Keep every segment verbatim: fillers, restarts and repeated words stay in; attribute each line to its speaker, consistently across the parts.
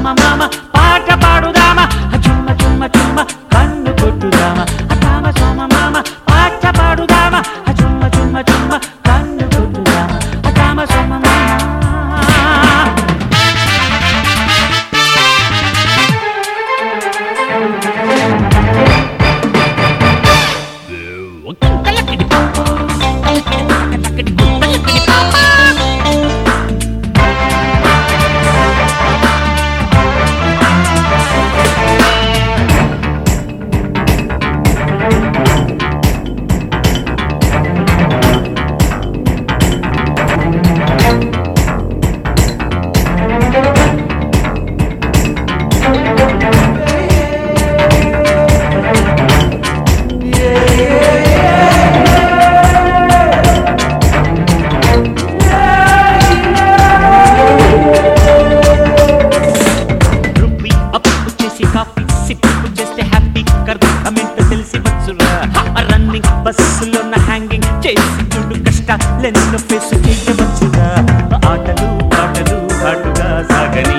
Speaker 1: సోమ మామ పాట పాడుదామా చుమ్మ చుమ్మ చుమ్మ కన్ను కొట్టుదామా రామ సోమ మామ పాట పాడుదామా చుమ్మ చుమ్మ చుమ్మ కన్ను కొట్టుదామా రామ సోమ మామ రన్నింగ్ బస్సులో హ్యాంగింగ్ చేసి చూడు కష్టాలెన్నో ఫేసు చేయవచ్చుగా ఆటలు పాటలు ఘాటుగా సాగని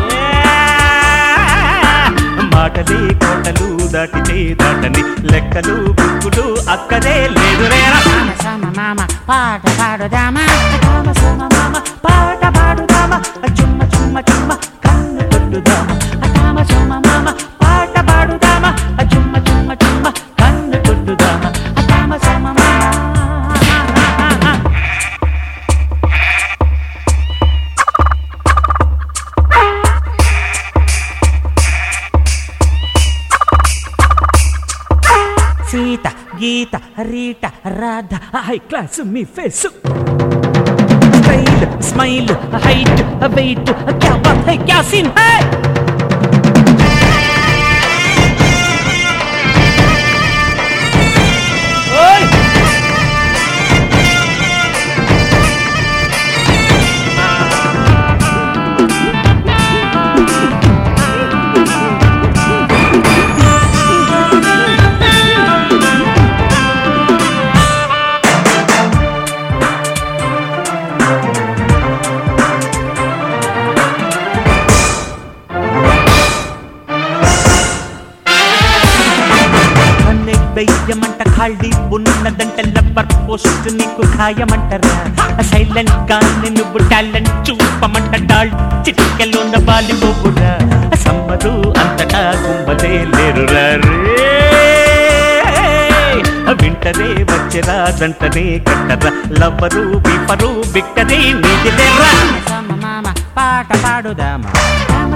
Speaker 1: మాటలే కోటలు దాటితే దాటని లెక్కలు బుక్కులు అక్కడే లేదు మామ పాట పాడుదామా సోమ మామ పాట పాడుదామా చుమ్మ చుమ్మ చుమ్మ కన్ను కొట్టుదామా రామ సోమ మామ పాట పాడుదామా చుమ్మ చుమ్మ చుమ్మ కన్ను కొట్టుదామా రామ సోమ మామ సీత గీత రీట రాధ హై క్లాస్ మీ face style smile height weight క్యా బాత్ హై క్యా సీన్ హై వెయ్యమంట ఖాళీ ఉన్నదంటే లబ్బర్ పోస్ట్ నీకు ఖాయమంటారా సైలెంట్ గా నువ్వు టాలెంట్ చూపమంట డాల్ చిటికెలోన బాలిపోకురా సమ్మరు అంతటా గుంబలే లేరురా వింటరే వచ్చరా దంటనే కట్టరా లవ్వరు బిఫరు బిక్కరే నీది లేరా పాట పాడుదామా